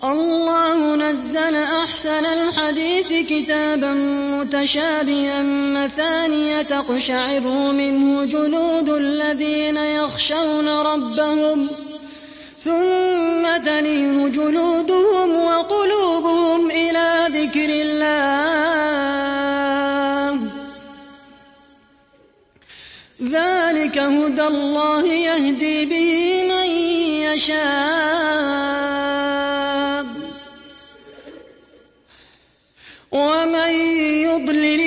الله نزل أحسن الحديث كتابا متشابها مثانية تقشعر منه جلود الذين يخشون ربهم ثم تلين جلودهم وقلوبهم إلى ذكر الله ذلك هدى الله يهدي به من يشاء ومن يضلل